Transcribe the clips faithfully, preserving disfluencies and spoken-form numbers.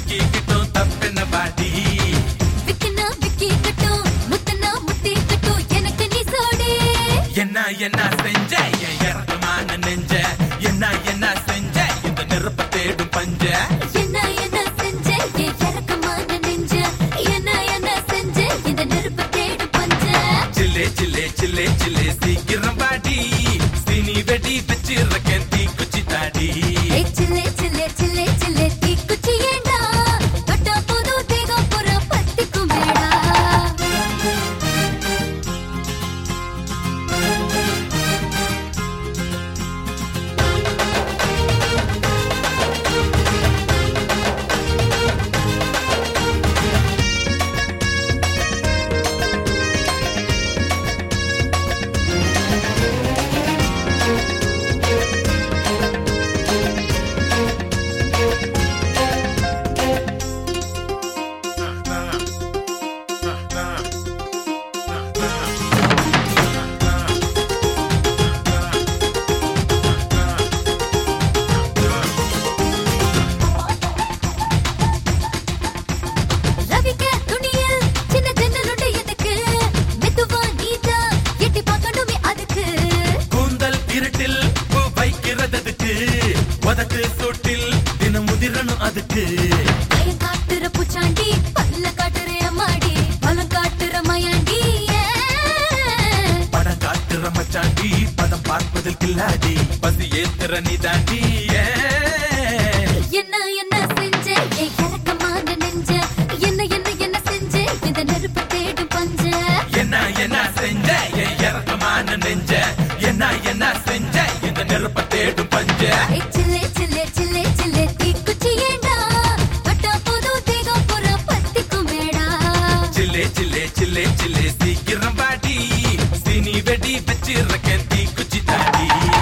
சிக்கி கிட்டும் தப்பென்ன பாடி விக்கினா விக்கி கட்டும் முத்தனா முட்டி கட்டும் எனக்கு நீ சோடி என்ன என்ன செஞ்ச என் இறக்கமான நெஞ்ச என்ன என்ன செஞ்ச இந்த நெருப்ப தேடும் பஞ்ச என்ன என்ன செஞ்ச என் இறக்கமான நெஞ்ச என்ன என்ன செஞ்ச இந்த நெருப்பு தேடும் பஞ்ச சில்லே சில்லே சில்லே சில்லே சீக்கிரம் பாடி சீனி வெடி வச்சிருக்கேன் தீ குச்சி தாடி ஏய் சில்லே சில்லே சில்லே சில்லே தீ குச்சி ஏண்டா பட்டா போது தேகம் புற பத்திக்கும் வேடா ரவிக்கே துணியில் சின்ன ஜன்னலுண்டு எதுக்கு மெதுவா நீதா எட்டி பார்க்கணுமே அதுக்கு கூந்தல் இருட்டில் பூ வைக்கிறதுக்கு உதட்டு சூட்டில் தினம் முதிரணும் அதுக்கு பயம் காட்டுற பூச்சாண்டி பல்ல காட்டுற அம்மாடி பலம் காட்டுற மயாண்டி படம் காட்டுற மச்சாண்டி பதம் பார்ப்பதில் கில்லாடி பசி ஏத்துற நீ தாண்டி என்ன என்ன செஞ்ச ஏ இறக்கமான நெஞ்ச என்ன என்ன என்ன செஞ்ச இந்த நெருப்பு தேடும் பஞ்ச என்ன என்ன செஞ்ச என் இறக்கமான நெஞ்ச என்ன என்ன செஞ்ச இந்த நெருப்ப தேடும் பஞ்ச ஏய் சில்லே சில்லே சில்லே சில்லே தீ குச்சி ஏண்டா பட்டா போது தேகம் புற பத்திக்கும் வேடா சில்லே சில்லே சில்லே சில்லே சீக்கிரம் பாடி சீனி வெடி வச்சிருக்கேன் தீ குச்சி தாடி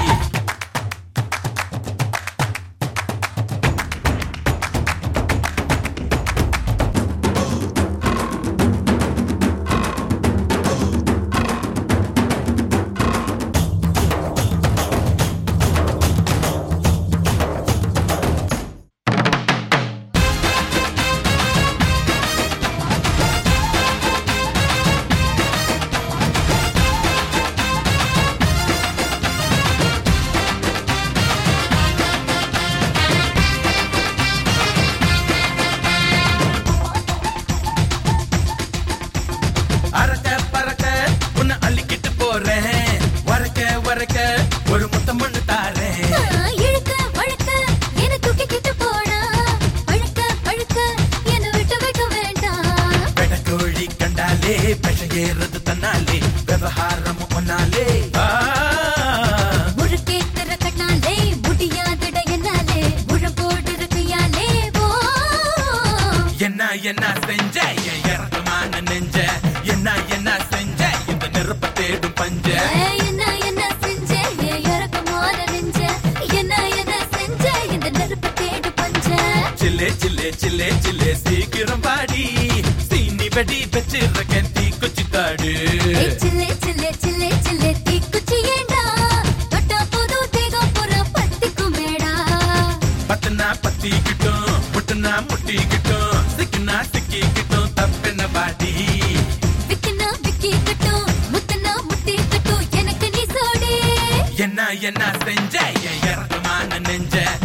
அறக்க பறக்க உன்னை அள்ளிக்கிட்டு போறேன் வரக்க வரக்க ஒரு முத்தம் மண்ணு தாரேன் இழுக்க வழுக்க என்ன தூக்கிக்கிட்டு போடா பழுக்க பழுக்க என்ன விட்டு வைக்க வேண்டாம் பெடக்கோழி கண்டாலே பெஷம் ஏறது தன்னாலே விவகாரம் ஒன்னாலே முழுக்கேத்துற கண்ணாலே முடியாதிட என்னாலே முழம் போடுற கையாலே ஓ என்ன என்ன செஞ்ச என் இறக்கமான நெஞ்ச என்ன என்ன செஞ்ச இந்த நெருப்ப தேடும் பஞ்ச ஏய், என்ன என்ன செஞ்ச ஏ இறக்கமான நெஞ்ச என்ன என்ன செஞ்ச இந்த நெருப்பு தேடு பஞ்ச சில்லே சில்லே சில்லே சில்லே சீக்கிரம் பாடி சீனி வெடி வச்சிருக்கேன் தீ குச்சி தாடு ஏய் சில்லே சில்லே சில்லே சில்லே தீ குச்சி ஏண்டா பட்டா போது தேகம் புற பத்திக்கும் வேடா பத்துனா பத்தி கிட்டும் முட்டுனா முட்டி கிட்டும் சிக்கினா சிக்கி கிட்டும் தப்பென்ன பாடி விக்கினா விக்கி கட்டும் முத்தனா முட்டி கட்டும் எனக்கு நீ சோடி என்ன என்ன செஞ்ச என் இறக்கமான நெஞ்ச